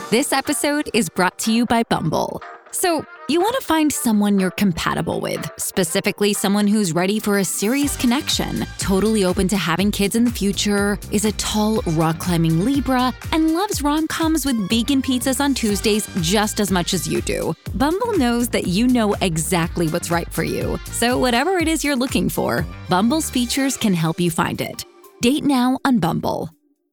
This episode is brought to you by Bumble. So, you want to find someone you're compatible with, specifically someone who's ready for a serious connection, totally open to having kids in the future, is a tall, rock-climbing Libra, and loves rom-coms with vegan pizzas on Tuesdays just as much as you do. Bumble knows that you know exactly what's right for you. So whatever it is you're looking for, Bumble's features can help you find it. Date now on Bumble.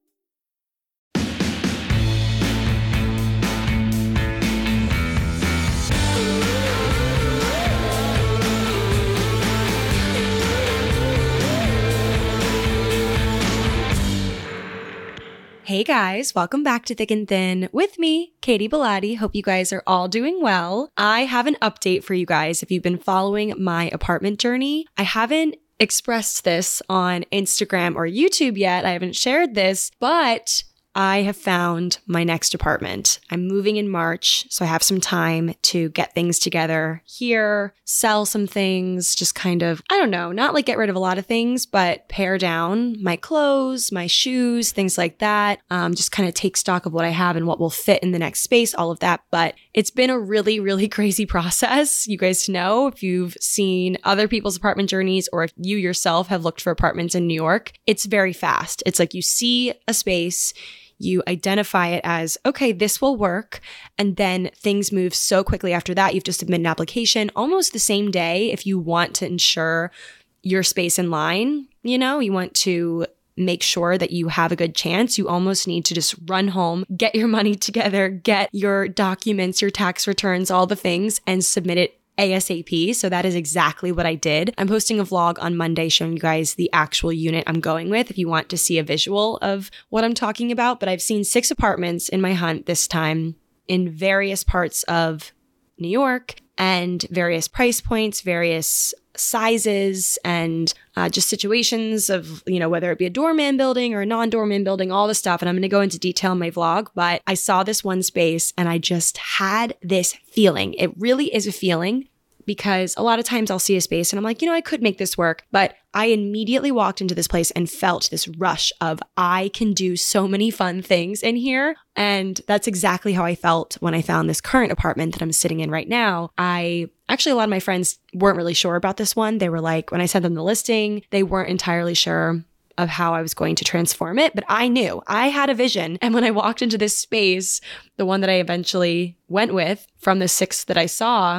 Hey guys, welcome back to Thick and Thin with me, Katie Bellotti. Hope you guys are all doing well. I have an update for you guys if you've been following my apartment journey. I haven't expressed this on Instagram or YouTube yet. I haven't shared this, but I have found my next apartment. I'm moving in March, so I have some time to get things together here, sell some things, just kind of, I don't know, not like get rid of a lot of things, but pare down my clothes, my shoes, things like that. Just kind of take stock of what I have and what will fit in the next space, all of that. But it's been a really, really crazy process. You guys know if you've seen other people's apartment journeys or if you yourself have looked for apartments in New York, it's very fast. It's like you see a space, you identify it as, okay, this will work. And then things move so quickly after that. You have to submit an application almost the same day if you want to ensure your space in line. You know, you want to make sure that you have a good chance. You almost need to just run home, get your money together, get your documents, your tax returns, all the things, and submit it ASAP. So that is exactly what I did. I'm posting a vlog on Monday showing you guys the actual unit I'm going with if you want to see a visual of what I'm talking about. But I've seen 6 apartments in my hunt this time in various parts of New York and various price points, various sizes, and just situations of, you know, whether it be a doorman building or a non-doorman building, all the stuff. And I'm going to go into detail in my vlog, but I saw this one space and I just had this feeling. It really is a feeling because a lot of times I'll see a space and I'm like, you know, I could make this work. But I immediately walked into this place and felt this rush of I can do so many fun things in here. And that's exactly how I felt when I found this current apartment that I'm sitting in right now. Actually, a lot of my friends weren't really sure about this one. They were like, when I sent them the listing, they weren't entirely sure of how I was going to transform it, but I knew I had a vision. And when I walked into this space, the one that I eventually went with from the 6 that I saw,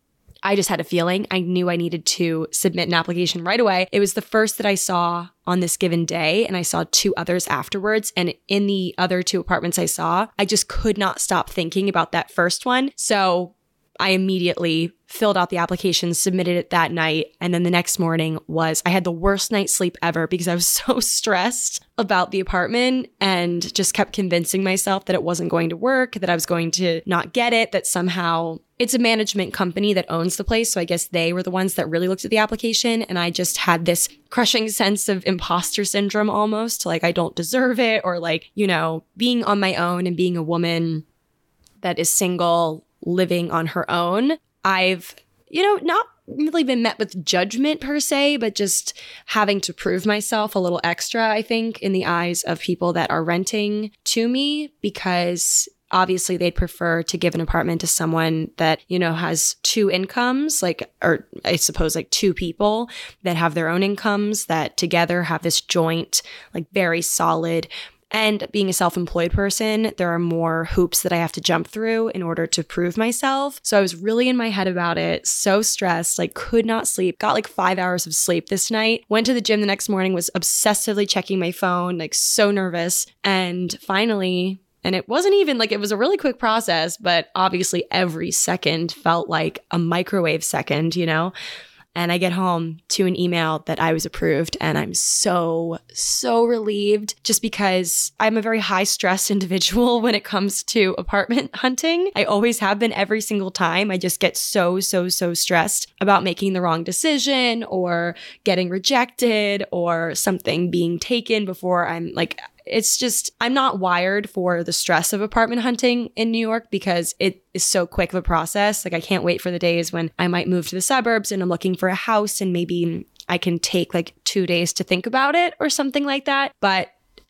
I just had a feeling. I knew I needed to submit an application right away. It was the first that I saw on this given day, and I saw 2 others afterwards. And in the other 2 apartments I saw, I just could not stop thinking about that first one. So I immediately filled out the application, submitted it that night. And then the next morning I had the worst night's sleep ever because I was so stressed about the apartment and just kept convincing myself that it wasn't going to work, that I was going to not get it, that somehow it's a management company that owns the place. So I guess they were the ones that really looked at the application. And I just had this crushing sense of imposter syndrome almost, like I don't deserve it, or like, you know, being on my own and being a woman that is single, living on her own. I've, you know, not really been met with judgment per se, but just having to prove myself a little extra, I think, in the eyes of people that are renting to me, because obviously they'd prefer to give an apartment to someone that, you know, has 2 incomes, like, or I suppose like 2 people that have their own incomes that together have this joint, like very solid. And being a self-employed person, there are more hoops that I have to jump through in order to prove myself. So I was really in my head about it, so stressed, like could not sleep, got like 5 hours of sleep this night, went to the gym the next morning, was obsessively checking my phone, like so nervous. And finally, and it wasn't even like, it was a really quick process, but obviously every second felt like a microwave second, you know? And I get home to an email that I was approved, and I'm so relieved, just because I'm a very high stress individual when it comes to apartment hunting. I always have been every single time. I just get so stressed about making the wrong decision or getting rejected or something being taken before I'm like, it's just, I'm not wired for the stress of apartment hunting in New York because it is so quick of a process. Like I can't wait for the days when I might move to the suburbs and I'm looking for a house and maybe I can take like 2 days to think about it or something like that. But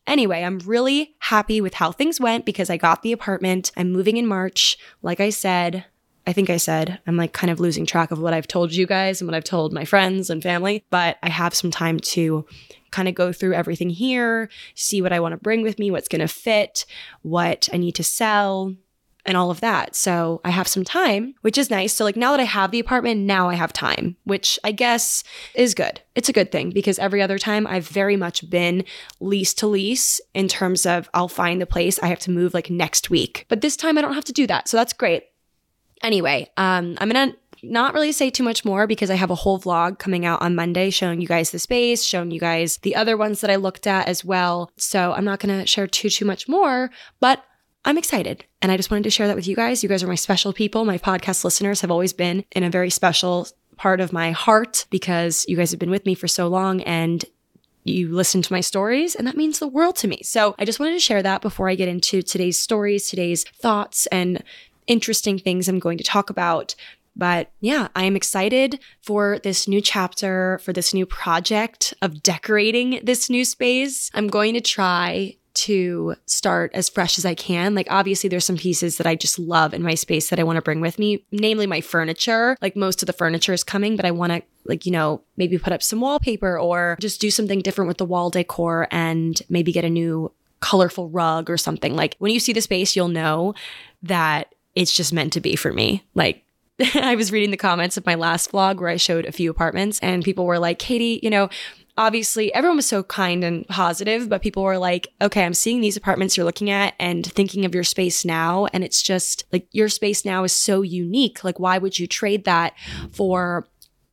anyway, I'm really happy with how things went because I got the apartment. I'm moving in March. Like I think I said, I'm like kind of losing track of what I've told you guys and what I've told my friends and family, but I have some time to kind of go through everything here, see what I want to bring with me, what's going to fit, what I need to sell, and all of that. So I have some time, which is nice. So like now that I have the apartment, now I have time, which I guess is good. It's a good thing because every other time I've very much been lease to lease in terms of I'll find the place, I have to move like next week. But this time I don't have to do that. So that's great. Anyway, I'm going to not really say too much more because I have a whole vlog coming out on Monday showing you guys the space, showing you guys the other ones that I looked at as well. So I'm not going to share too much more, but I'm excited. And I just wanted to share that with you guys. You guys are my special people. My podcast listeners have always been in a very special part of my heart because you guys have been with me for so long and you listen to my stories, and that means the world to me. So I just wanted to share that before I get into today's stories, today's thoughts, and interesting things I'm going to talk about. But yeah, I am excited for this new chapter, for this new project of decorating this new space. I'm going to try to start as fresh as I can. Like obviously there's some pieces that I just love in my space that I want to bring with me, namely my furniture. Like most of the furniture is coming, but I want to maybe put up some wallpaper or just do something different with the wall decor and maybe get a new colorful rug or something. Like when you see the space, you'll know that it's just meant to be for me. Like I was reading the comments of my last vlog where I showed a few apartments and people were like, Katie, obviously everyone was so kind and positive, but people were like, okay, I'm seeing these apartments you're looking at and thinking of your space now. And it's just like your space now is so unique. Like, why would you trade that for,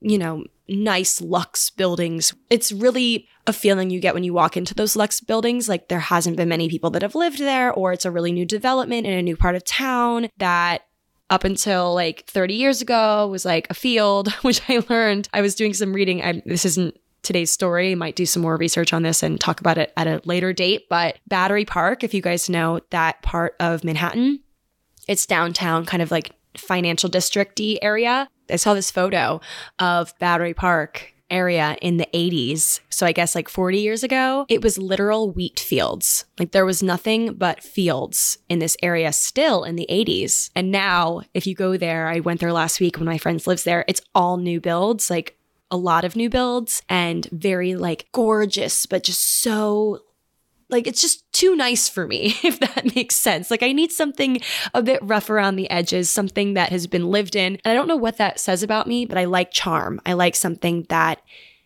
nice luxe buildings? It's really a feeling you get when you walk into those luxe buildings. Like there hasn't been many people that have lived there, or it's a really new development in a new part of town that up until like 30 years ago was like a field, which I learned. I was doing some reading. This isn't today's story. I might do some more research on this and talk about it at a later date. But Battery Park, if you guys know that part of Manhattan, it's downtown, kind of like financial district-y area. I saw this photo of Battery Park area in the 80s. So I guess like 40 years ago, it was literal wheat fields. Like there was nothing but fields in this area still in the 80s. And now if you go there, I went there last week when my friends lives there, it's all new builds, like a lot of new builds and very like gorgeous, but just so like, it's just too nice for me, if that makes sense. Like I need something a bit rough around the edges, something that has been lived in. And I don't know what that says about me, but I like charm. I like something that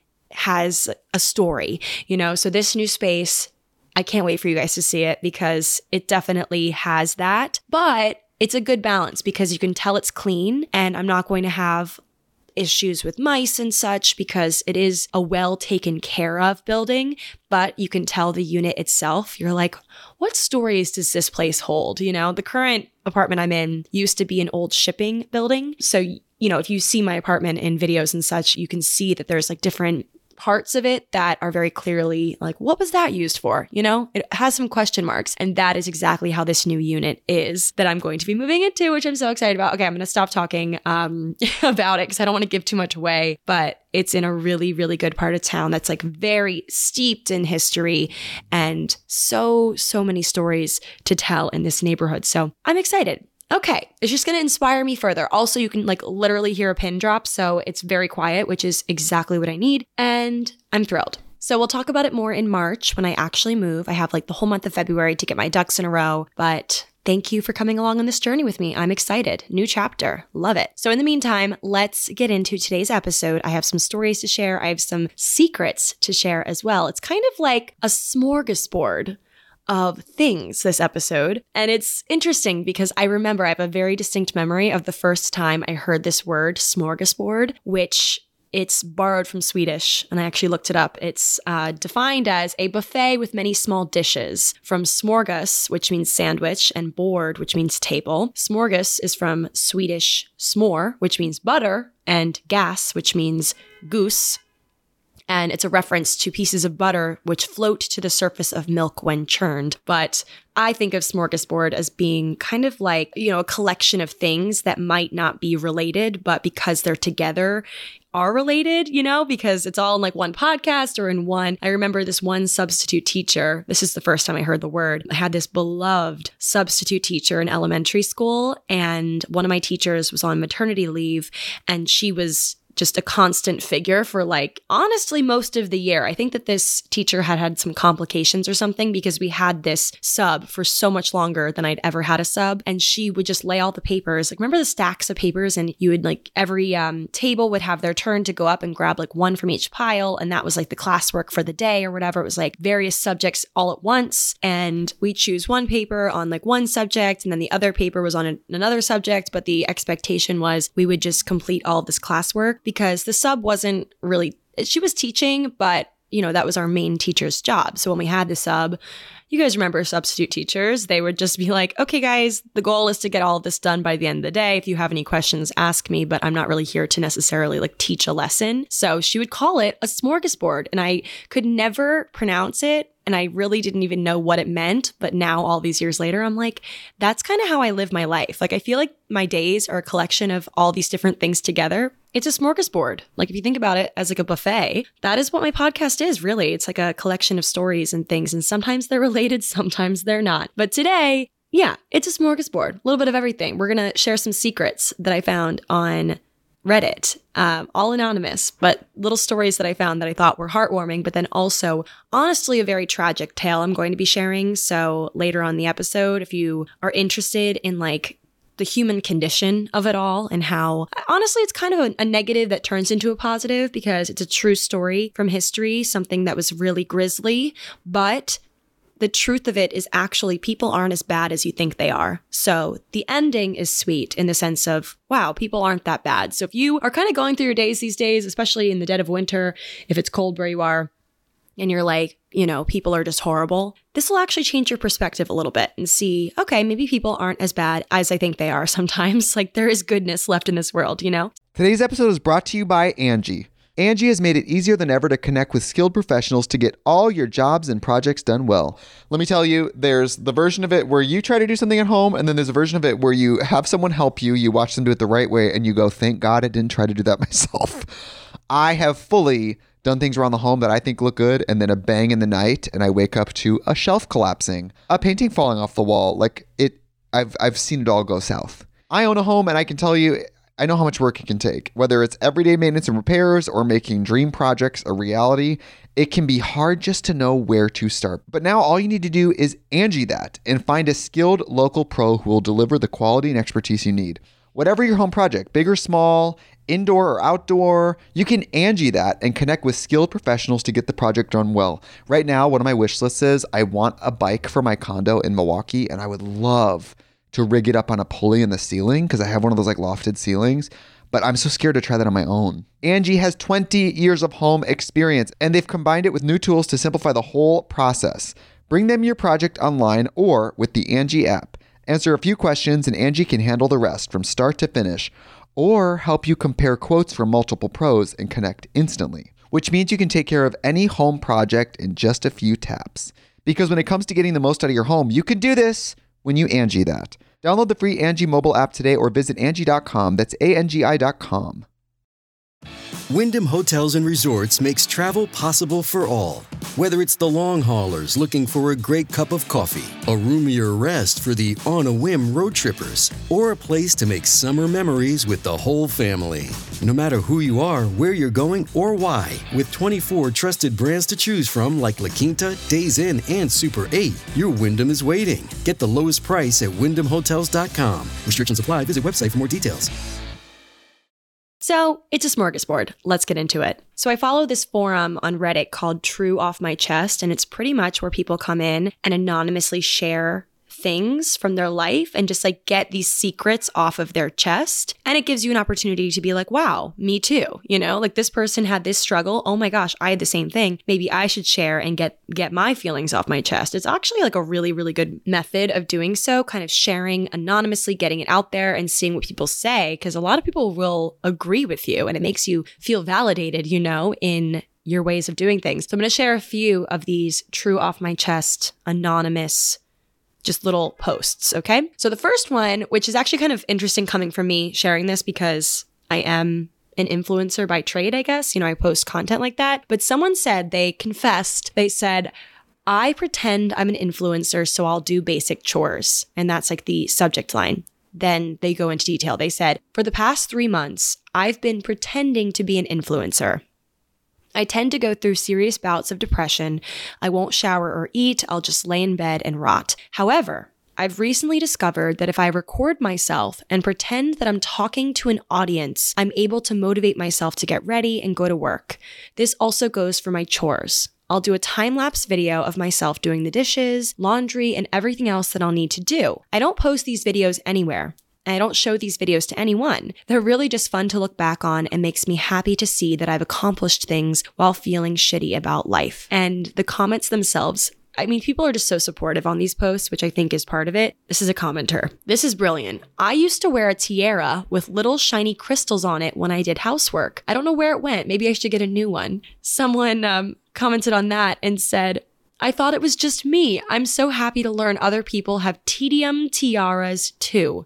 has a story, So this new space, I can't wait for you guys to see it because it definitely has that. But it's a good balance because you can tell it's clean and I'm not going to have issues with mice and such because it is a well taken care of building, but you can tell the unit itself. You're like, what stories does this place hold? The current apartment I'm in used to be an old shipping building. So, if you see my apartment in videos and such, you can see that there's like different parts of it that are very clearly like, what was that used for? It has some question marks. And that is exactly how this new unit is that I'm going to be moving into, which I'm so excited about. Okay, I'm going to stop talking about it because I don't want to give too much away, but it's in a really, really good part of town that's like very steeped in history and so many stories to tell in this neighborhood. So I'm excited. Okay, it's just going to inspire me further. Also, you can like literally hear a pin drop, so it's very quiet, which is exactly what I need, and I'm thrilled. So we'll talk about it more in March when I actually move. I have like the whole month of February to get my ducks in a row, but thank you for coming along on this journey with me. I'm excited. New chapter. Love it. So in the meantime, let's get into today's episode. I have some stories to share. I have some secrets to share as well. It's kind of like a smorgasbord of things this episode. And it's interesting because I remember I have a very distinct memory of the first time I heard this word smorgasbord, which it's borrowed from Swedish. And I actually looked it up. It's defined as a buffet with many small dishes from smorgas, which means sandwich, and board, which means table. Smorgas is from Swedish smör, which means butter, and gas, which means goose. And it's a reference to pieces of butter which float to the surface of milk when churned. But I think of smorgasbord as being kind of like, a collection of things that might not be related, but because they're together, are related, because it's all in like one podcast or in one. I remember this one substitute teacher. This is the first time I heard the word. I had this beloved substitute teacher in elementary school, and one of my teachers was on maternity leave, and she was just a constant figure for like, honestly, most of the year. I think that this teacher had some complications or something because we had this sub for so much longer than I'd ever had a sub. And she would just lay all the papers. Like, remember the stacks of papers, and you would like every table would have their turn to go up and grab like one from each pile. And that was like the classwork for the day or whatever. It was like various subjects all at once. And we choose one paper on like one subject, and then the other paper was on another subject. But the expectation was we would just complete all of this classwork, because the sub wasn't really, she was teaching, but that was our main teacher's job. So when we had the sub, you guys remember substitute teachers, they would just be like, okay, guys, the goal is to get all of this done by the end of the day. If you have any questions, ask me, but I'm not really here to necessarily like teach a lesson. So she would call it a smorgasbord, and I could never pronounce it. And I really didn't even know what it meant. But now all these years later, I'm like, that's kind of how I live my life. Like, I feel like my days are a collection of all these different things together. It's a smorgasbord. Like, if you think about it as like a buffet, that is what my podcast is, really. It's like a collection of stories and things. And sometimes they're related, sometimes they're not. But today, yeah, it's a smorgasbord. A little bit of everything. We're going to share some secrets that I found on Reddit, all anonymous, but little stories that I found that I thought were heartwarming, but then also honestly a very tragic tale I'm going to be sharing. So later on the episode, if you are interested in like the human condition of it all and how honestly it's kind of a negative that turns into a positive, because it's a true story from history, something that was really grisly, but the truth of it is actually people aren't as bad as you think they are. So the ending is sweet in the sense of, wow, people aren't that bad. So if you are kind of going through your days these days, especially in the dead of winter, if it's cold where you are, and you're like, people are just horrible, this will actually change your perspective a little bit and see, okay, maybe people aren't as bad as I think they are sometimes. Like, there is goodness left in this world, Today's episode is brought to you by Angie. Angie has made it easier than ever to connect with skilled professionals to get all your jobs and projects done well. Let me tell you, there's the version of it where you try to do something at home, and then there's a version of it where you have someone help you, you watch them do it the right way, and you go, thank God I didn't try to do that myself. I have fully done things around the home that I think look good, and then a bang in the night, and I wake up to a shelf collapsing, a painting falling off the wall. I've seen it all go south. I own a home, and I can tell you, I know how much work it can take. Whether it's everyday maintenance and repairs or making dream projects a reality, it can be hard just to know where to start. But now all you need to do is Angie that and find a skilled local pro who will deliver the quality and expertise you need. Whatever your home project, big or small, indoor or outdoor, you can Angie that and connect with skilled professionals to get the project done well. Right now, one of my wish lists is I want a bike for my condo in Milwaukee, and I would love to rig it up on a pulley in the ceiling because I have one of those like lofted ceilings, but I'm so scared to try that on my own. Angie has 20 years of home experience, and they've combined it with new tools to simplify the whole process. Bring them your project online or with the Angie app. Answer a few questions and Angie can handle the rest from start to finish, or help you compare quotes from multiple pros and connect instantly, which means you can take care of any home project in just a few taps. Because when it comes to getting the most out of your home, you can do this when you Angie that. Download the free Angie mobile app today or visit Angie.com. That's ANGI.com. Wyndham Hotels and Resorts makes travel possible for all. Whether it's the long haulers looking for a great cup of coffee, a roomier rest for the on-a-whim road trippers, or a place to make summer memories with the whole family. No matter who you are, where you're going, or why, with 24 trusted brands to choose from like La Quinta, Days Inn, and Super 8, your Wyndham is waiting. Get the lowest price at WyndhamHotels.com. Restrictions apply. Visit website for more details. So it's a smorgasbord. Let's get into it. So I follow this forum on Reddit called True Off My Chest, and it's pretty much where people come in and anonymously share things from their life and just like get these secrets off of their chest. And it gives you an opportunity to be like, wow, me too. Like this person had this struggle. Oh my gosh, I had the same thing. Maybe I should share and get my feelings off my chest. It's actually like a really, really good method of doing so, kind of sharing anonymously, getting it out there and seeing what people say. Because a lot of people will agree with you and it makes you feel validated, in your ways of doing things. So I'm going to share a few of these true off my chest, anonymous, just little posts, okay? So the first one, which is actually kind of interesting coming from me sharing this because I am an influencer by trade, I guess. I post content like that. But someone said, they confessed, they said, I pretend I'm an influencer, so I'll do basic chores. And that's like the subject line. Then they go into detail. They said, for the past 3 months, I've been pretending to be an influencer. I tend to go through serious bouts of depression. I won't shower or eat. I'll just lay in bed and rot. However, I've recently discovered that if I record myself and pretend that I'm talking to an audience, I'm able to motivate myself to get ready and go to work. This also goes for my chores. I'll do a time-lapse video of myself doing the dishes, laundry, and everything else that I'll need to do. I don't post these videos anywhere. And I don't show these videos to anyone. They're really just fun to look back on and makes me happy to see that I've accomplished things while feeling shitty about life. And the comments themselves, people are just so supportive on these posts, which I think is part of it. This is a commenter. This is brilliant. I used to wear a tiara with little shiny crystals on it when I did housework. I don't know where it went. Maybe I should get a new one. Someone commented on that and said, I thought it was just me. I'm so happy to learn other people have tedium tiaras too.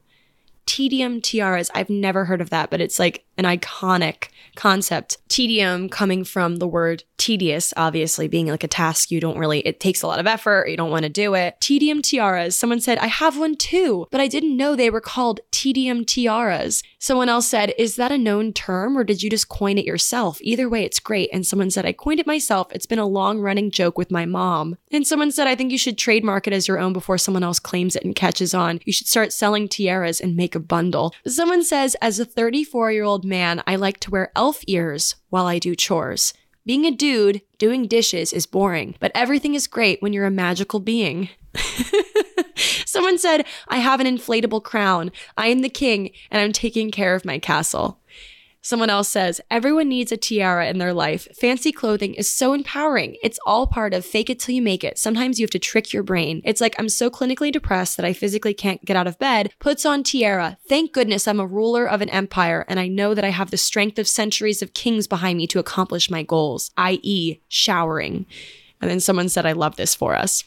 Tedium tiaras. I've never heard of that, but it's like an iconic concept. Tedium coming from the word tedious, obviously being like a task it takes a lot of effort, you don't want to do it. Tedium tiaras. Someone said, I have one too, but I didn't know they were called tedium tiaras. Someone else said, is that a known term or did you just coin it yourself? Either way, it's great. And someone said, I coined it myself. It's been a long running joke with my mom. And someone said, I think you should trademark it as your own before someone else claims it and catches on. You should start selling tiaras and make a bundle. Someone says, as a 34-year-old man, I like to wear elf ears while I do chores. Being a dude doing dishes is boring, but everything is great when you're a magical being. Someone said, I have an inflatable crown. I am the king and I'm taking care of my castle. Someone else says, everyone needs a tiara in their life. Fancy clothing is so empowering. It's all part of fake it till you make it. Sometimes you have to trick your brain. It's like I'm so clinically depressed that I physically can't get out of bed. Puts on tiara. Thank goodness I'm a ruler of an empire and I know that I have the strength of centuries of kings behind me to accomplish my goals, i.e. showering. And then someone said, I love this for us.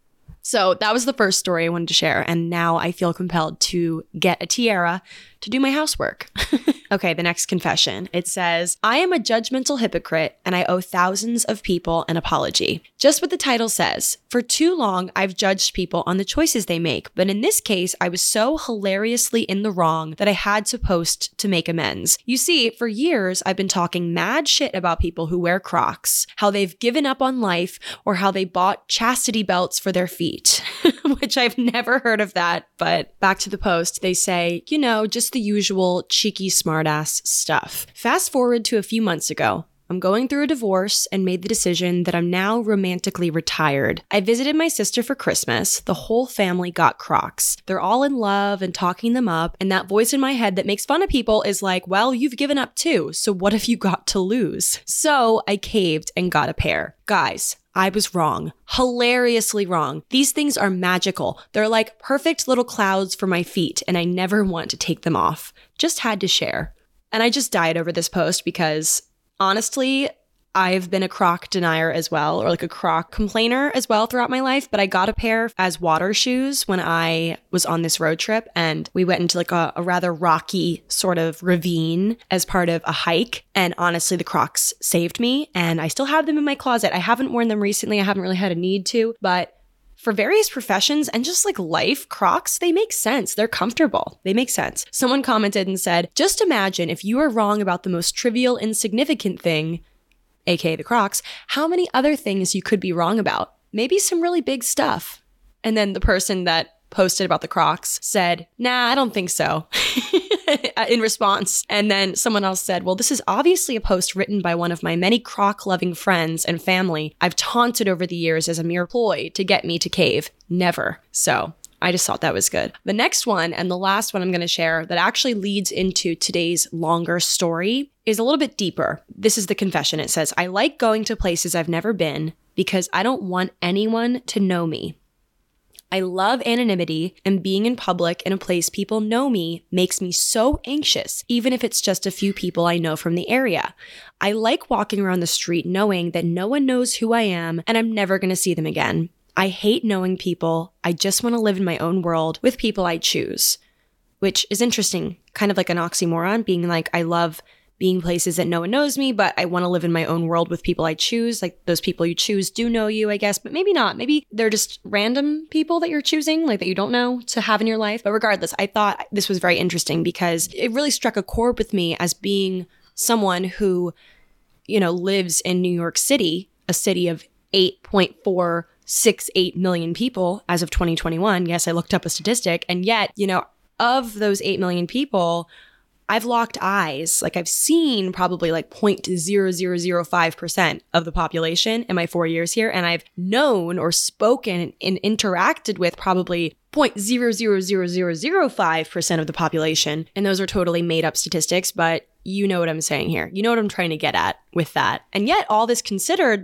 So that was the first story I wanted to share. And now I feel compelled to get a tiara to do my housework. Okay, the next confession. It says, I am a judgmental hypocrite and I owe thousands of people an apology. Just what the title says. For too long, I've judged people on the choices they make. But in this case, I was so hilariously in the wrong that I had to post to make amends. You see, for years, I've been talking mad shit about people who wear Crocs, how they've given up on life, or how they bought chastity belts for their feet, which I've never heard of that. But back to the post, they say, just the usual cheeky smartass stuff. Fast forward to a few months ago. I'm going through a divorce and made the decision that I'm now romantically retired. I visited my sister for Christmas. The whole family got Crocs. They're all in love and talking them up, and that voice in my head that makes fun of people is like, well, you've given up too, so what have you got to lose? So I caved and got a pair. Guys, I was wrong. Hilariously wrong. These things are magical. They're like perfect little clouds for my feet, and I never want to take them off. Just had to share. And I just died over this post because honestly, I've been a Croc denier as well, or like a Croc complainer as well throughout my life, but I got a pair as water shoes when I was on this road trip and we went into like a rather rocky sort of ravine as part of a hike. And honestly, the Crocs saved me and I still have them in my closet. I haven't worn them recently. I haven't really had a need to, but for various professions and just like life, Crocs, they make sense. They're comfortable. They make sense. Someone commented and said, just imagine if you were wrong about the most trivial, insignificant thing, aka the Crocs, how many other things you could be wrong about. Maybe some really big stuff. And then the person that posted about the Crocs said, nah, I don't think so, in response. And then someone else said, well, this is obviously a post written by one of my many Croc-loving friends and family I've taunted over the years as a mere ploy to get me to cave. Never. So I just thought that was good. The next one, and the last one I'm going to share that actually leads into today's longer story, is a little bit deeper. This is the confession. It says, I like going to places I've never been because I don't want anyone to know me. I love anonymity, and being in public in a place people know me makes me so anxious, even if it's just a few people I know from the area. I like walking around the street knowing that no one knows who I am and I'm never going to see them again. I hate knowing people. I just want to live in my own world with people I choose, which is interesting, kind of like an oxymoron, being like, I love being places that no one knows me, but I want to live in my own world with people I choose. Like those people you choose do know you, I guess, but maybe not. Maybe they're just random people that you're choosing, like that you don't know to have in your life. But regardless, I thought this was very interesting because it really struck a chord with me as being someone who, lives in New York City, a city of 8.468 million people as of 2021. Yes, I looked up a statistic. And yet, of those 8 million people, I've locked eyes. Like I've seen probably like 0.0005% of the population in my 4 years here. And I've known or spoken and interacted with probably 0.000005% of the population. And those are totally made up statistics, but you know what I'm saying here. You know what I'm trying to get at with that. And yet all this considered,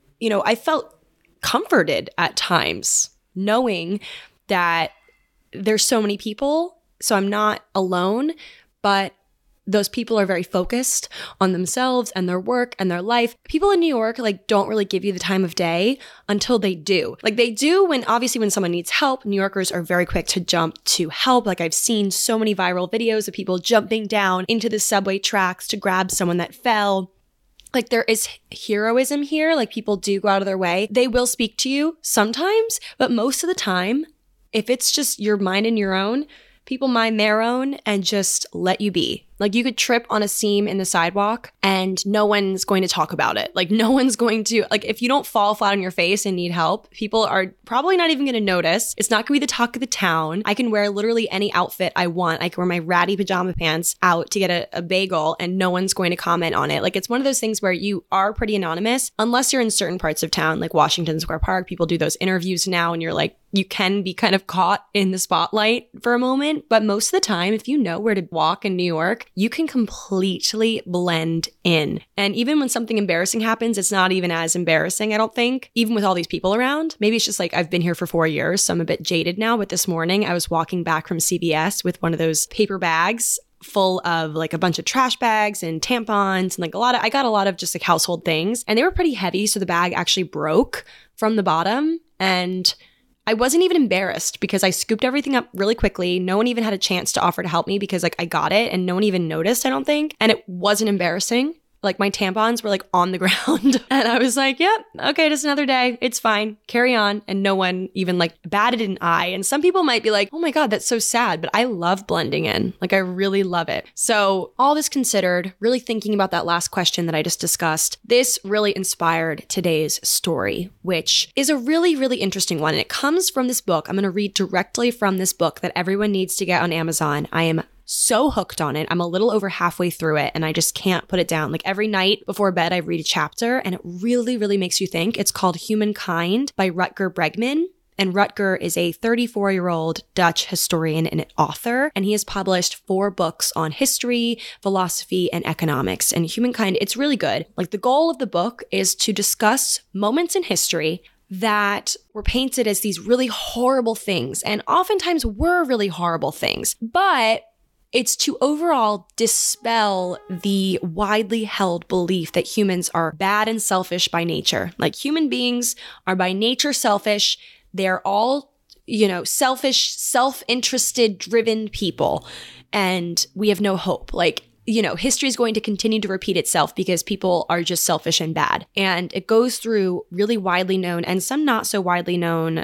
I felt comforted at times knowing that there's so many people, so I'm not alone. But those people are very focused on themselves and their work and their life. People in New York don't really give you the time of day until they do. They do when someone needs help. New Yorkers are very quick to jump to help. I've seen so many viral videos of people jumping down into the subway tracks to grab someone that fell. There is heroism here. People do go out of their way. They will speak to you sometimes, but most of the time, if it's just your mind and your own, people mind their own and just let you be. You could trip on a seam in the sidewalk and no one's going to talk about it. No one's going to, if you don't fall flat on your face and need help, people are probably not even going to notice. It's not going to be the talk of the town. I can wear literally any outfit I want. I can wear my ratty pajama pants out to get a bagel and no one's going to comment on it. It's one of those things where you are pretty anonymous unless you're in certain parts of town, like Washington Square Park. People do those interviews now and you're you can be kind of caught in the spotlight for a moment. But most of the time, if you know where to walk in New York, you can completely blend in. And even when something embarrassing happens, it's not even as embarrassing, I don't think, even with all these people around. Maybe it's just I've been here for 4 years, so I'm a bit jaded now. But this morning I was walking back from CVS with one of those paper bags full of a bunch of trash bags and tampons and I got a lot of just household things, and they were pretty heavy. So the bag actually broke from the bottom, and I wasn't even embarrassed because I scooped everything up really quickly. No one even had a chance to offer to help me because I got it and no one even noticed, I don't think. And it wasn't embarrassing. My tampons were on the ground and I was yep, okay, just another day. It's fine. Carry on. And no one even batted an eye. And some people might be oh my God, that's so sad. But I love blending in. I really love it. So all this considered, really thinking about that last question that I just discussed, this really inspired today's story, which is a really, really interesting one. And it comes from this book. I'm going to read directly from this book that everyone needs to get on Amazon. I am so hooked on it. I'm a little over halfway through it and I just can't put it down. Every night before bed, I read a chapter and it really, really makes you think. It's called Humankind by Rutger Bregman. And Rutger is a 34-year-old Dutch historian and author, and he has published 4 books on history, philosophy, and economics. And Humankind, it's really good. The goal of the book is to discuss moments in history that were painted as these really horrible things, and oftentimes were really horrible things. But it's to overall dispel the widely held belief that humans are bad and selfish by nature. Human beings are by nature selfish. They're all, selfish, self-interested, driven people. And we have no hope. History is going to continue to repeat itself because people are just selfish and bad. And it goes through really widely known and some not so widely known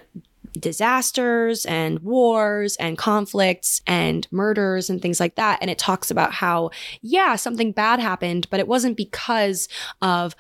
disasters and wars and conflicts and murders and things like that. And it talks about how, something bad happened, but it wasn't because of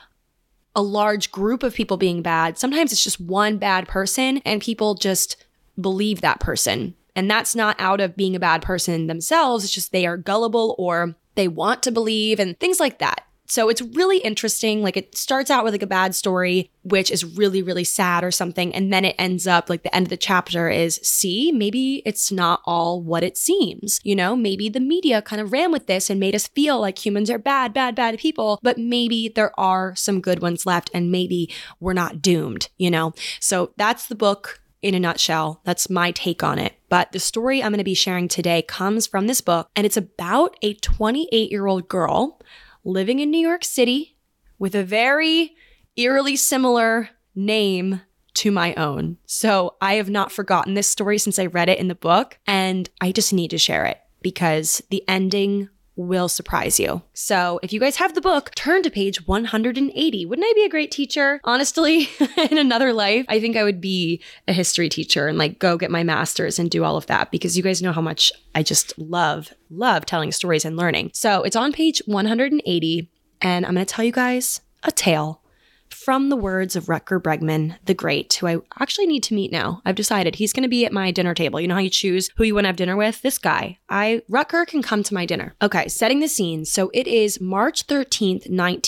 a large group of people being bad. Sometimes it's just one bad person and people just believe that person. And that's not out of being a bad person themselves. It's just they are gullible or they want to believe and things like that. So it's really interesting. It starts out with a bad story, which is really, really sad or something. And then it ends up the end of the chapter is, see, maybe it's not all what it seems. Maybe the media kind of ran with this and made us feel like humans are bad, bad, bad people, but maybe there are some good ones left and maybe we're not doomed, So that's the book. in a nutshell. That's my take on it. But the story I'm going to be sharing today comes from this book, and it's about a 28-year-old girl living in New York City with a very eerily similar name to my own. So I have not forgotten this story since I read it in the book, and I just need to share it because the ending will surprise you. So if you guys have the book, turn to page 180. Wouldn't I be a great teacher? Honestly, in another life, I think I would be a history teacher and like go get my master's and do all of that because you guys know how much I just love telling stories and learning. So it's on page 180, and I'm going to tell you guys a tale from the words of Rutger Bregman, the Great, who I actually need to meet now. I've decided he's going to be at my dinner table. You know how you choose who you want to have dinner with? This guy. Rutger can come to my dinner. Okay, setting the scene. So it is March 13th,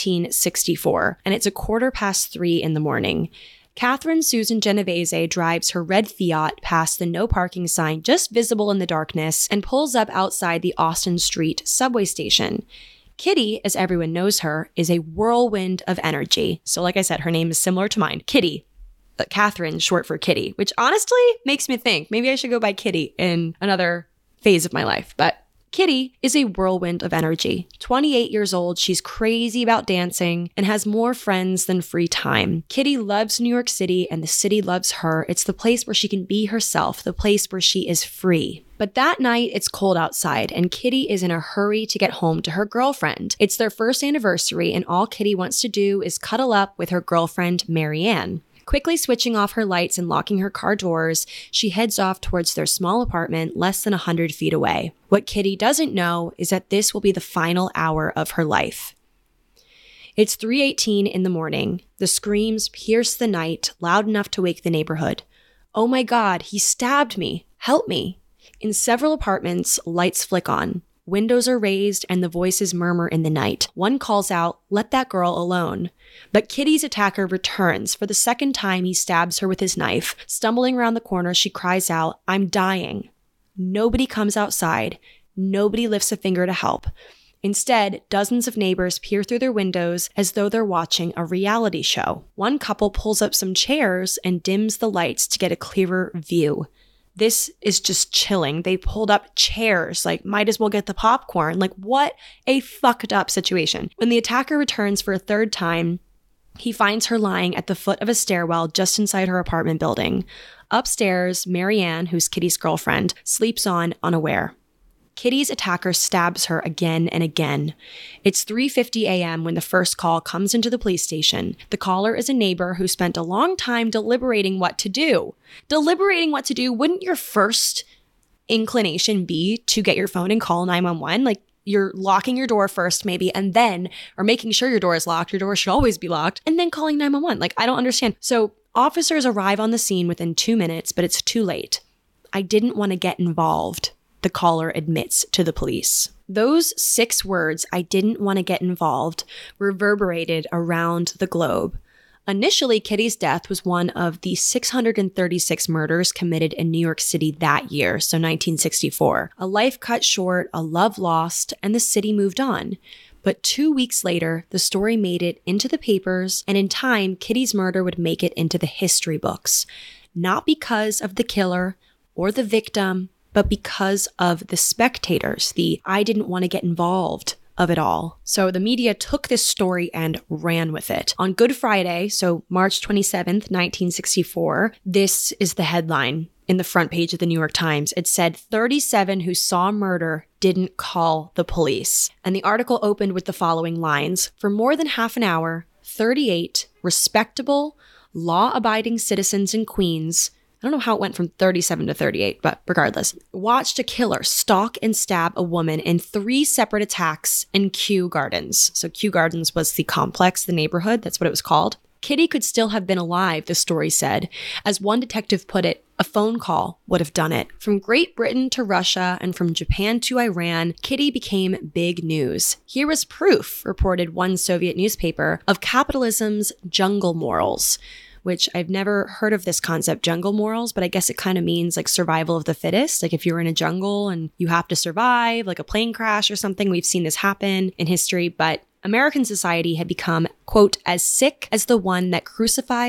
1964, and it's 3:15 in the morning. Catherine Susan Genovese drives her red Fiat past the no parking sign just visible in the darkness and pulls up outside the Austin Street subway station. Kitty, as everyone knows her, is a whirlwind of energy. So like I said, her name is similar to mine. Kitty. Catherine, short for Kitty, which honestly makes me think maybe I should go by Kitty in another phase of my life. But Kitty is a whirlwind of energy. 28 years old, she's crazy about dancing and has more friends than free time. Kitty loves New York City and the city loves her. It's the place where she can be herself, the place where she is free. But that night, it's cold outside, and Kitty is in a hurry to get home to her girlfriend. It's their first anniversary, and all Kitty wants to do is cuddle up with her girlfriend, Marianne. Quickly switching off her lights and locking her car doors, she heads off towards their small apartment less than 100 feet away. What Kitty doesn't know is that this will be the final hour of her life. It's 3:18 in the morning. The screams pierce the night, loud enough to wake the neighborhood. "Oh my God, he stabbed me. Help me." In several apartments, lights flick on. Windows are raised and the voices murmur in the night. One calls out, "Let that girl alone." But Kitty's attacker returns. For the second time, he stabs her with his knife. Stumbling around the corner, she cries out, "I'm dying." Nobody comes outside. Nobody lifts a finger to help. Instead, dozens of neighbors peer through their windows as though they're watching a reality show. One couple pulls up some chairs and dims the lights to get a clearer view. This is just chilling. They pulled up chairs, like might as well get the popcorn. Like what a fucked up situation. When the attacker returns for a third time, he finds her lying at the foot of a stairwell just inside her apartment building. Upstairs, Marianne, who's Kitty's girlfriend, sleeps on unaware. Kitty's attacker stabs her again and again. It's 3:50 a.m. when the first call comes into the police station. The caller is a neighbor who spent a long time deliberating what to do. Wouldn't your first inclination be to get your phone and call 911? Like, you're locking your door first maybe, and then, or making sure your door is locked. Your door should always be locked, and then calling 911. Like, I don't understand. So officers arrive on the scene within 2 minutes, but it's too late. "I didn't want to get involved," the caller admits to the police. Those 6 words, "I didn't want to get involved," reverberated around the globe. Initially, Kitty's death was one of the 636 murders committed in New York City that year, so 1964. A life cut short, a love lost, and the city moved on. But 2 weeks later, the story made it into the papers, and in time, Kitty's murder would make it into the history books. Not because of the killer or the victim, but because of the spectators, the "I didn't want to get involved" of it all. So the media took this story and ran with it. On Good Friday, so March 27th, 1964, this is the headline in the front page of the New York Times. It said, 37 who saw murder didn't call the police. And the article opened with the following lines. For more than half an hour, 38 respectable, law-abiding citizens in Queens, I don't know how it went from 37 to 38, but regardless, watched a killer stalk and stab a woman in 3 separate attacks in Kew Gardens. So Kew Gardens was the complex, the neighborhood, that's what it was called. Kitty could still have been alive, the story said. As one detective put it, a phone call would have done it. From Great Britain to Russia and from Japan to Iran, Kitty became big news. Here was proof, reported one Soviet newspaper, of capitalism's jungle morals, which I've never heard of this concept, jungle morals, but I guess it kind of means like survival of the fittest. Like if you're in a jungle and you have to survive, like a plane crash or something, we've seen this happen in history, but American society had become, quote, as sick as the one that crucified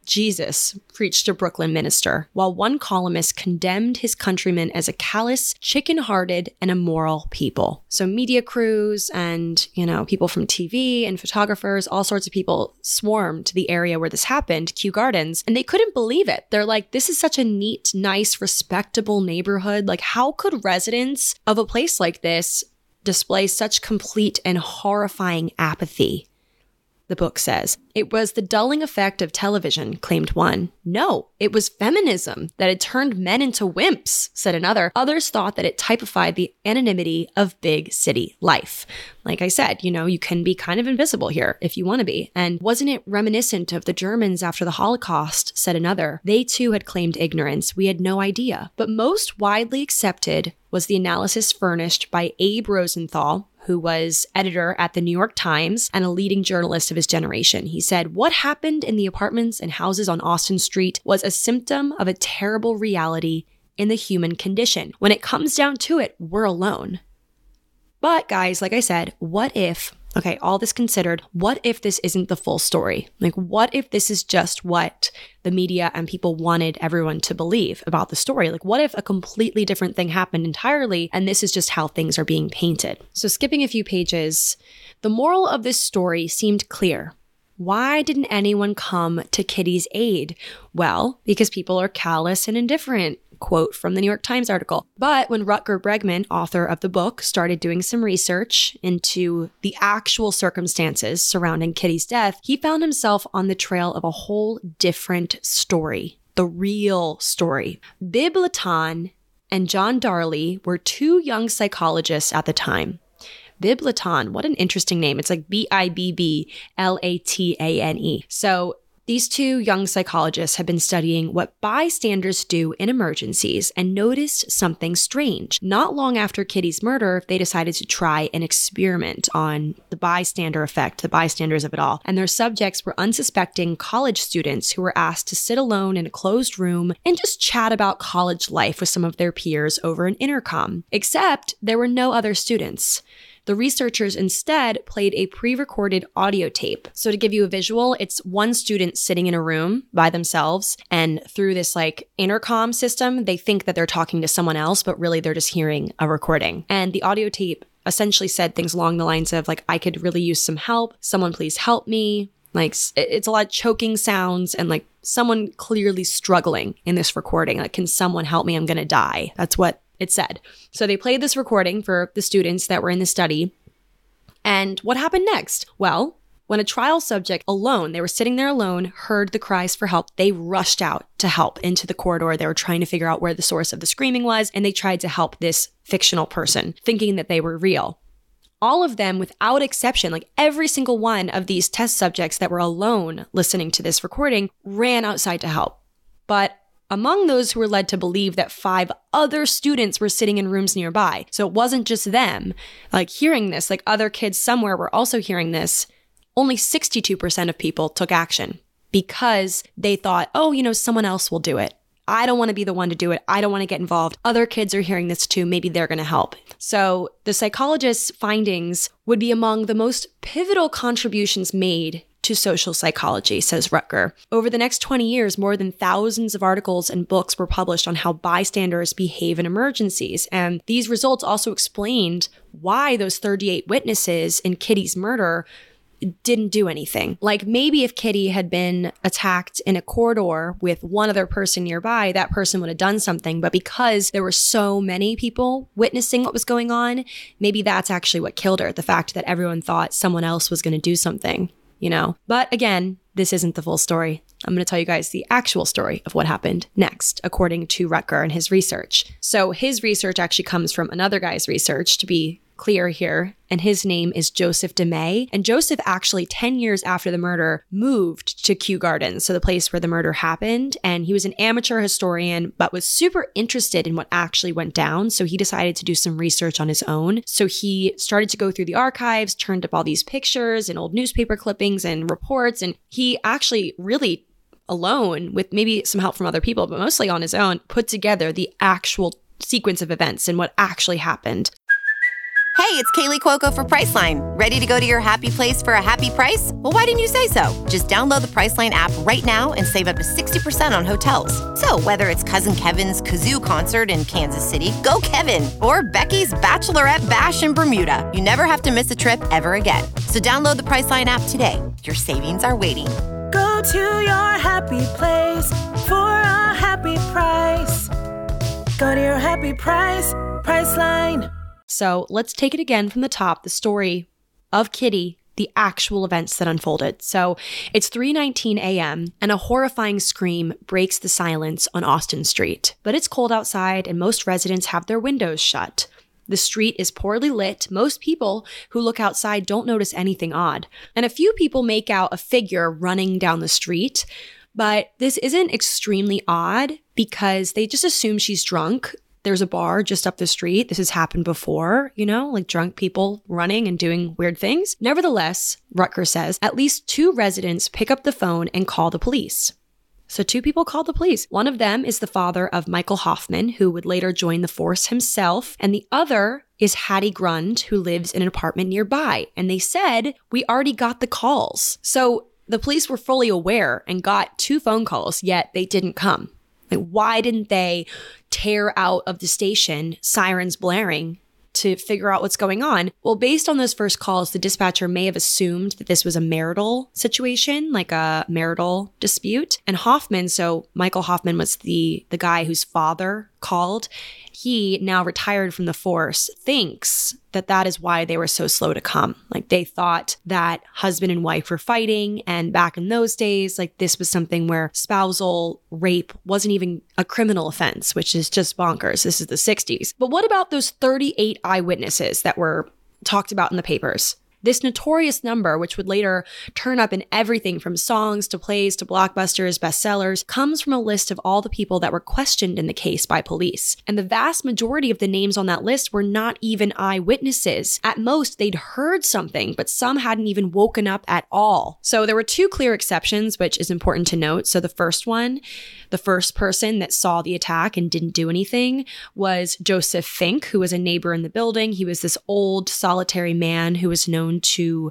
Jesus preached a Brooklyn minister, while one columnist condemned his countrymen as a callous, chicken-hearted, and immoral people. So media crews and, people from TV and photographers, all sorts of people swarmed to the area where this happened, Kew Gardens, and they couldn't believe it. They're like, this is such a neat, nice, respectable neighborhood. Like, how could residents of a place like this display such complete and horrifying apathy? The book says, it was the dulling effect of television, claimed one. No, it was feminism that had turned men into wimps, said another. Others thought that it typified the anonymity of big city life. Like I said, you can be kind of invisible here if you want to be. And wasn't it reminiscent of the Germans after the Holocaust, said another. They too had claimed ignorance. We had no idea. But most widely accepted was the analysis furnished by Abe Rosenthal, who was editor at the New York Times and a leading journalist of his generation. He said, what happened in the apartments and houses on Austin Street was a symptom of a terrible reality in the human condition. When it comes down to it, we're alone. But guys, like I said, what if, all this considered, what if this isn't the full story? Like, what if this is just what the media and people wanted everyone to believe about the story? Like, what if a completely different thing happened entirely and this is just how things are being painted? So skipping a few pages, the moral of this story seemed clear. Why didn't anyone come to Kitty's aid? Well, because people are callous and indifferent. Quote from the New York Times article. But when Rutger Bregman, author of the book, started doing some research into the actual circumstances surrounding Kitty's death, he found himself on the trail of a whole different story. The real story. Bibb Latan and John Darley were two young psychologists at the time. Bibb Latan, what an interesting name. It's like Bibblatane. So these two young psychologists have been studying what bystanders do in emergencies and noticed something strange. Not long after Kitty's murder, they decided to try an experiment on the bystander effect, the bystanders of it all. And their subjects were unsuspecting college students who were asked to sit alone in a closed room and just chat about college life with some of their peers over an intercom. Except there were no other students. The researchers instead played a pre-recorded audio tape. So to give you a visual, it's one student sitting in a room by themselves, and through this intercom system, they think that they're talking to someone else, but really they're just hearing a recording. And the audio tape essentially said things along the lines of I could really use some help. Someone please help me. It's a lot of choking sounds and someone clearly struggling in this recording. Can someone help me? I'm going to die. That's what it said. So they played this recording for the students that were in the study. And what happened next? Well, when a trial subject alone, they were sitting there alone, heard the cries for help, they rushed out to help into the corridor. They were trying to figure out where the source of the screaming was, and they tried to help this fictional person, thinking that they were real. All of them, without exception, every single one of these test subjects that were alone listening to this recording, ran outside to help. But among those who were led to believe that 5 other students were sitting in rooms nearby. So it wasn't just them, hearing this, other kids somewhere were also hearing this. Only 62% of people took action because they thought, someone else will do it. I don't want to be the one to do it. I don't want to get involved. Other kids are hearing this too. Maybe they're going to help. So the psychologist's findings would be among the most pivotal contributions made to social psychology, says Rutger. Over the next 20 years, more than thousands of articles and books were published on how bystanders behave in emergencies. And these results also explained why those 38 witnesses in Kitty's murder didn't do anything. Maybe if Kitty had been attacked in a corridor with one other person nearby, that person would have done something. But because there were so many people witnessing what was going on, maybe that's actually what killed her. The fact that everyone thought someone else was going to do something. But again, this isn't the full story. I'm going to tell you guys the actual story of what happened next, according to Rutger and his research. So his research actually comes from another guy's research, to be clear here, and his name is Joseph DeMay. And Joseph actually, 10 years after the murder, moved to Kew Gardens, so the place where the murder happened. And he was an amateur historian, but was super interested in what actually went down. So he decided to do some research on his own. So he started to go through the archives, turned up all these pictures and old newspaper clippings and reports. And he actually really alone, with maybe some help from other people, but mostly on his own, put together the actual sequence of events and what actually happened. Hey, it's Kaylee Cuoco for Priceline. Ready to go to your happy place for a happy price? Well, why didn't you say so? Just download the Priceline app right now and save up to 60% on hotels. So whether it's Cousin Kevin's Kazoo Concert in Kansas City, go Kevin, or Becky's Bachelorette Bash in Bermuda, you never have to miss a trip ever again. So download the Priceline app today. Your savings are waiting. Go to your happy place for a happy price. Go to your happy price, Priceline. So let's take it again from the top, the story of Kitty, the actual events that unfolded. So it's 3:19 a.m. and a horrifying scream breaks the silence on Austin Street. But it's cold outside and most residents have their windows shut. The street is poorly lit. Most people who look outside don't notice anything odd. And a few people make out a figure running down the street. But this isn't extremely odd because they just assume she's drunk. There's a bar just up the street. This has happened before, like drunk people running and doing weird things. Nevertheless, Rutgers says, at least 2 residents pick up the phone and call the police. So 2 people called the police. One of them is the father of Michael Hoffman, who would later join the force himself. And the other is Hattie Grund, who lives in an apartment nearby. And they said, we already got the calls. So the police were fully aware and got 2 phone calls, yet they didn't come. Like, why didn't they tear out of the station, sirens blaring, to figure out what's going on? Well, based on those first calls, the dispatcher may have assumed that this was a marital situation, like a marital dispute. And Hoffman, so Michael Hoffman was the guy whose father called. He, now retired from the force, thinks that that is why they were so slow to come. Like, they thought that husband and wife were fighting. And back in those days, like, this was something where spousal rape wasn't even a criminal offense, which is just bonkers. This is the 60s. But what about those 38 eyewitnesses that were talked about in the papers? This notorious number, which would later turn up in everything from songs to plays to blockbusters, bestsellers, comes from a list of all the people that were questioned in the case by police. And the vast majority of the names on that list were not even eyewitnesses. At most, they'd heard something, but some hadn't even woken up at all. So there were 2 clear exceptions, which is important to note. So the first one, the first person that saw the attack and didn't do anything, was Joseph Fink, who was a neighbor in the building. He was this old, solitary man who was known to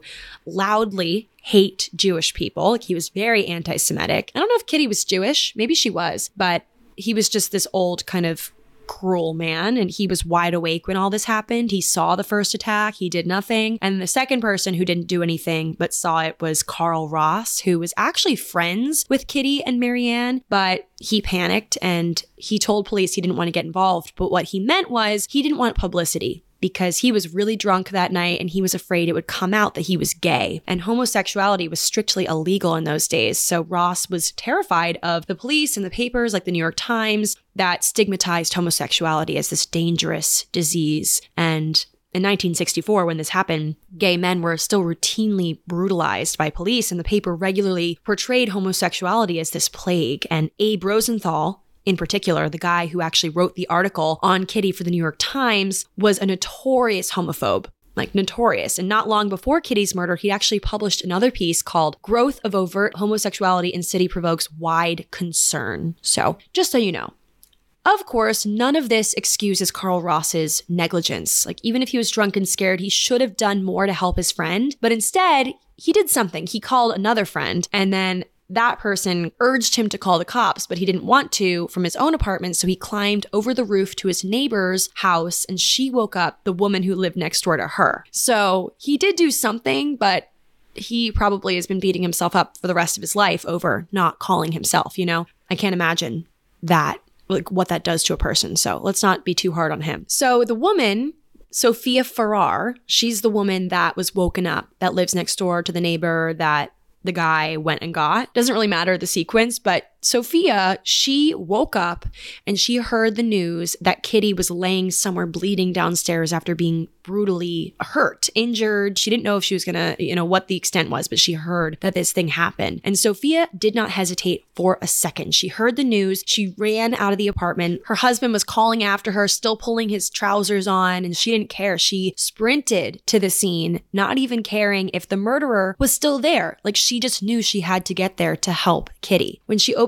loudly hate Jewish people. He was very anti-Semitic. I don't know if Kitty was Jewish. Maybe she was, but he was just this old kind of cruel man, and he was wide awake when all this happened. He saw the first attack. He did nothing. And the second person who didn't do anything but saw it was Carl Ross, who was actually friends with Kitty and Marianne, but he panicked and he told police he didn't want to get involved. But what he meant was he didn't want publicity, because he was really drunk that night and he was afraid it would come out that he was gay. And homosexuality was strictly illegal in those days. So Ross was terrified of the police and the papers like the New York Times that stigmatized homosexuality as this dangerous disease. And in 1964, when this happened, gay men were still routinely brutalized by police, and the paper regularly portrayed homosexuality as this plague. And Abe Rosenthal, in particular, the guy who actually wrote the article on Kitty for the New York Times, was a notorious homophobe, like notorious. And not long before Kitty's murder, he actually published another piece called Growth of Overt Homosexuality in City Provokes Wide Concern. So just so you know. Of course, none of this excuses Carl Ross's negligence. Like, even if he was drunk and scared, he should have done more to help his friend. But instead, he did something. He called another friend, and then that person urged him to call the cops, but he didn't want to from his own apartment, so he climbed over the roof to his neighbor's house, and she woke up the woman who lived next door to her. So he did do something, but he probably has been beating himself up for the rest of his life over not calling himself, I can't imagine that, like, what that does to a person. So let's not be too hard on him. So the woman, Sophia Farrar, she's the woman that was woken up, that lives next door to the neighbor that the guy went and got. Doesn't really matter the sequence, but Sophia, she woke up and she heard the news that Kitty was laying somewhere bleeding downstairs after being brutally hurt, injured. She didn't know if she was gonna, what the extent was, but she heard that this thing happened. And Sophia did not hesitate for a second. She heard the news. She ran out of the apartment. Her husband was calling after her, still pulling his trousers on, and she didn't care. She sprinted to the scene, not even caring if the murderer was still there. Like, she just knew she had to get there to help Kitty. When she opened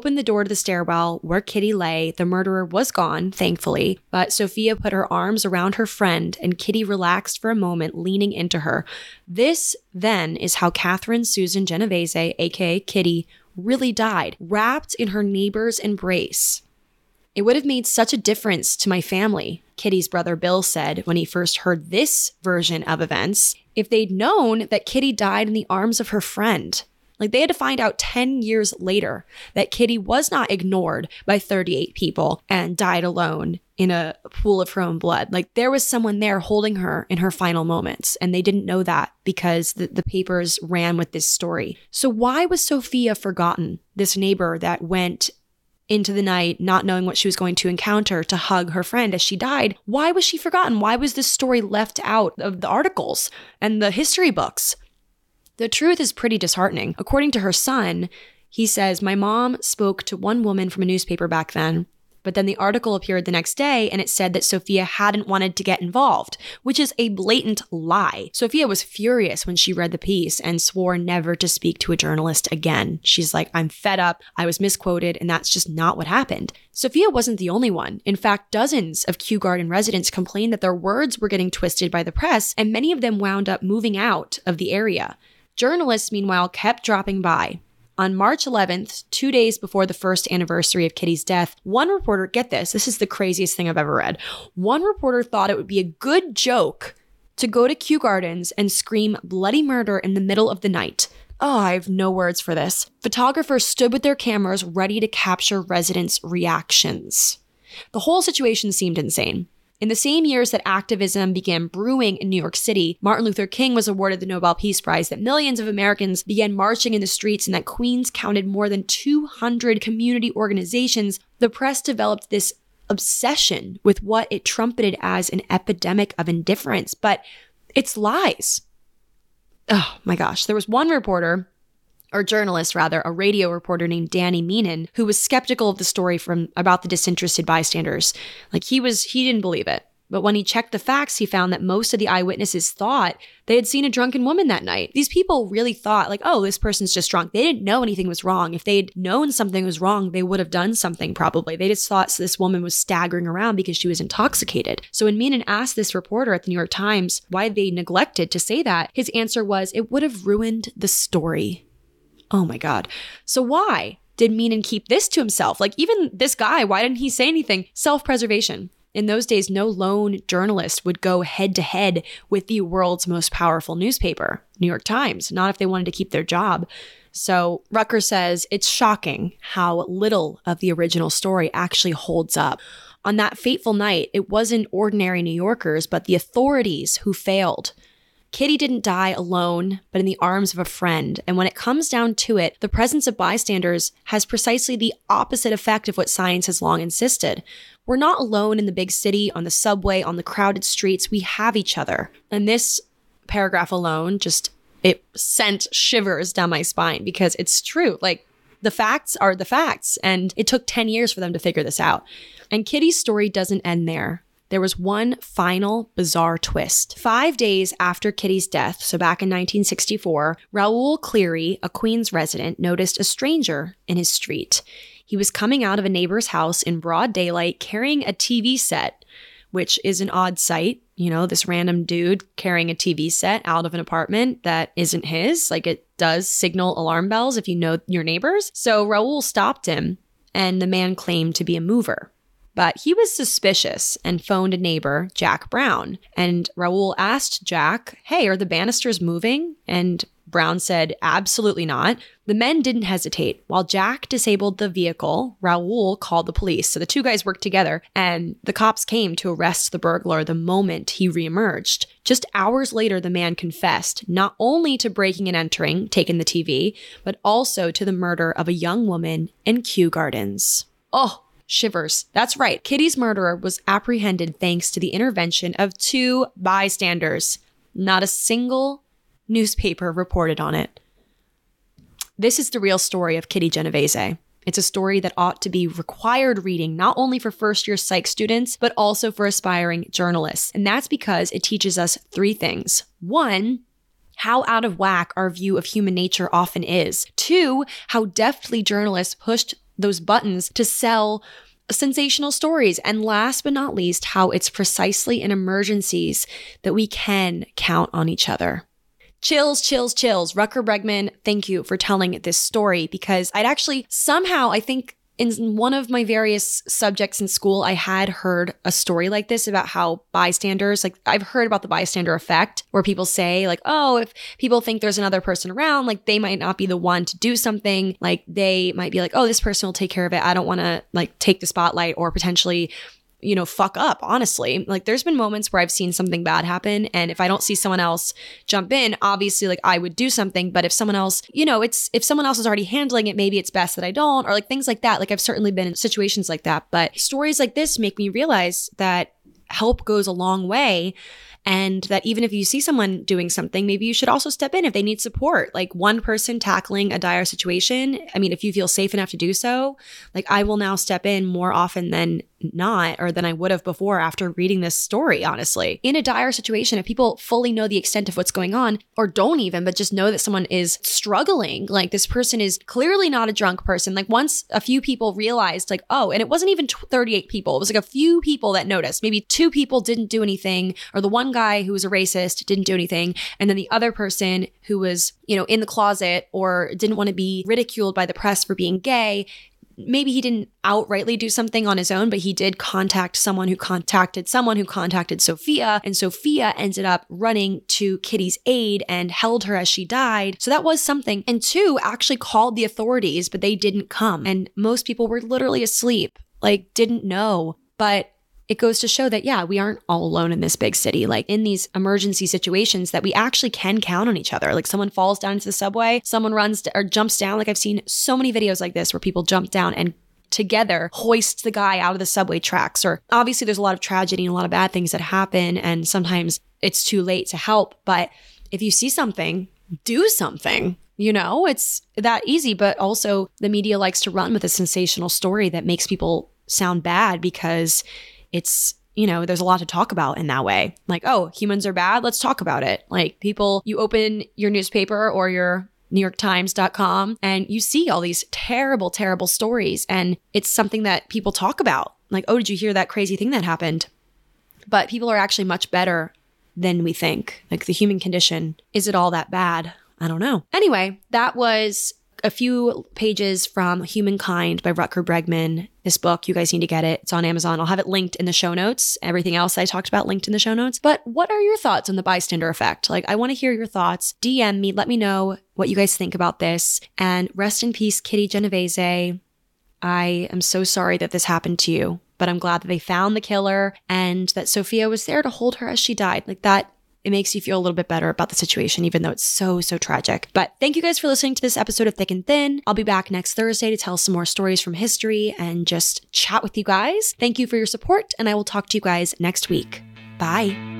opened the door to the stairwell where Kitty lay. The murderer was gone, thankfully, but Sophia put her arms around her friend and Kitty relaxed for a moment, leaning into her. This then is how Catherine Susan Genovese, aka Kitty, really died, wrapped in her neighbor's embrace. It would have made such a difference to my family, Kitty's brother Bill said when he first heard this version of events, if they'd known that Kitty died in the arms of her friend. Like, they had to find out 10 years later that Kitty was not ignored by 38 people and died alone in a pool of her own blood. Like, there was someone there holding her in her final moments, and they didn't know that because the papers ran with this story. So why was Sophia forgotten, this neighbor that went into the night not knowing what she was going to encounter to hug her friend as she died? Why was she forgotten? Why was this story left out of the articles and the history books? The truth is pretty disheartening. According to her son, he says, "My mom spoke to one woman from a newspaper back then, but then the article appeared the next day and it said that Sophia hadn't wanted to get involved," which is a blatant lie. Sophia was furious when she read the piece and swore never to speak to a journalist again. She's like, "I'm fed up, I was misquoted, and that's just not what happened." Sophia wasn't the only one. In fact, dozens of Kew Garden residents complained that their words were getting twisted by the press, and many of them wound up moving out of the area. Journalists, meanwhile, kept dropping by. On March 11th, 2 days before the first anniversary of Kitty's death, one reporter, get this is the craziest thing I've ever read. One reporter thought it would be a good joke to go to Kew Gardens and scream bloody murder in the middle of the night. Oh, I have no words for this. Photographers stood with their cameras ready to capture residents' reactions. The whole situation seemed insane. In the same years that activism began brewing in New York City, Martin Luther King was awarded the Nobel Peace Prize, that millions of Americans began marching in the streets, and that Queens counted more than 200 community organizations, the press developed this obsession with what it trumpeted as an epidemic of indifference. But it's lies. Oh my gosh. There was one reporter, or journalist rather, a radio reporter named Danny Meenan, who was skeptical of the story about the disinterested bystanders. Like, he didn't believe it. But when he checked the facts, he found that most of the eyewitnesses thought they had seen a drunken woman that night. These people really thought, like, oh, this person's just drunk. They didn't know anything was wrong. If they'd known something was wrong, they would have done something probably. They just thought this woman was staggering around because she was intoxicated. So when Meenan asked this reporter at the New York Times why they neglected to say that, his answer was, it would have ruined the story. Oh my God. So why did Meenan keep this to himself? Like, even this guy, why didn't he say anything? Self-preservation. In those days, no lone journalist would go head to head with the world's most powerful newspaper, New York Times, not if they wanted to keep their job. So Rucker says it's shocking how little of the original story actually holds up. On that fateful night, it wasn't ordinary New Yorkers, but the authorities who failed. Kitty didn't die alone, but in the arms of a friend. And when it comes down to it, the presence of bystanders has precisely the opposite effect of what science has long insisted. We're not alone in the big city, on the subway, on the crowded streets. We have each other. And this paragraph alone it sent shivers down my spine because it's true. Like, the facts are the facts. And it took 10 years for them to figure this out. And Kitty's story doesn't end there. There was one final bizarre twist. 5 days after Kitty's death, so back in 1964, Raoul Cleary, a Queens resident, noticed a stranger in his street. He was coming out of a neighbor's house in broad daylight carrying a TV set, which is an odd sight. You know, this random dude carrying a TV set out of an apartment that isn't his. Like, it does signal alarm bells if you know your neighbors. So Raoul stopped him, and the man claimed to be a mover. But he was suspicious and phoned a neighbor, Jack Brown. And Raoul asked Jack, hey, are the banisters moving? And Brown said, absolutely not. The men didn't hesitate. While Jack disabled the vehicle, Raoul called the police. So the two guys worked together, and the cops came to arrest the burglar the moment he reemerged. Just hours later, the man confessed not only to breaking and entering, taking the TV, but also to the murder of a young woman in Kew Gardens. Oh, shivers. That's right. Kitty's murderer was apprehended thanks to the intervention of 2 bystanders. Not a single newspaper reported on it. This is the real story of Kitty Genovese. It's a story that ought to be required reading, not only for first-year psych students, but also for aspiring journalists. And that's because it teaches us 3 things. 1, how out of whack our view of human nature often is. 2, how deftly journalists pushed those buttons to sell sensational stories. And last but not least, how it's precisely in emergencies that we can count on each other. Chills, chills, chills. Rutger Bregman, thank you for telling this story, because I'd actually somehow, I think in one of my various subjects in school, I had heard a story like this about how bystanders, like I've heard about the bystander effect, where people say like, oh, if people think there's another person around, like they might not be the one to do something. Like they might be like, oh, this person will take care of it. I don't want to like take the spotlight or potentially, you know, fuck up, honestly. Like there's been moments where I've seen something bad happen, and if I don't see someone else jump in, obviously like I would do something. But if someone else, you know, if someone else is already handling it, maybe it's best that I don't, or like things like that. Like I've certainly been in situations like that, but stories like this make me realize that help goes a long way. And that even if you see someone doing something, maybe you should also step in if they need support. Like one person tackling a dire situation, I mean, if you feel safe enough to do so, like I will now step in more often than not, or than I would have before after reading this story, honestly. In a dire situation, if people fully know the extent of what's going on, or don't even, but just know that someone is struggling, like this person is clearly not a drunk person. Like once a few people realized like, oh, and it wasn't even 38 people. It was like a few people that noticed. Maybe 2 people didn't do anything, or the one guy who was a racist didn't do anything. And then the other person who was, you know, in the closet or didn't want to be ridiculed by the press for being gay, maybe he didn't outrightly do something on his own, but he did contact someone who contacted Sophia, and Sophia ended up running to Kitty's aid and held her as she died. So that was something. And 2 actually called the authorities, but they didn't come. And most people were literally asleep, like didn't know. But it goes to show that, yeah, we aren't all alone in this big city. Like in these emergency situations that we actually can count on each other. Like someone falls down into the subway, someone runs or jumps down. Like I've seen so many videos like this where people jump down and together hoist the guy out of the subway tracks. Or obviously there's a lot of tragedy and a lot of bad things that happen, and sometimes it's too late to help. But if you see something, do something. You know, it's that easy. But also the media likes to run with a sensational story that makes people sound bad because it's, you know, there's a lot to talk about in that way. Like, oh, humans are bad. Let's talk about it. Like people, you open your newspaper or your NewYorkTimes.com and you see all these terrible, terrible stories. And it's something that people talk about. Like, oh, did you hear that crazy thing that happened? But people are actually much better than we think. Like the human condition, is it all that bad? I don't know. Anyway, that was a few pages from Humankind by Rutger Bregman. This book, you guys need to get it. It's on Amazon. I'll have it linked in the show notes. Everything else I talked about linked in the show notes. But what are your thoughts on the bystander effect? Like, I want to hear your thoughts. DM me. Let me know what you guys think about this. And rest in peace, Kitty Genovese. I am so sorry that this happened to you, but I'm glad that they found the killer and that Sophia was there to hold her as she died. Like that, it makes you feel a little bit better about the situation, even though it's so, so tragic. But thank you guys for listening to this episode of Thick and Thin. I'll be back next Thursday to tell some more stories from history and just chat with you guys. Thank you for your support, and I will talk to you guys next week. Bye.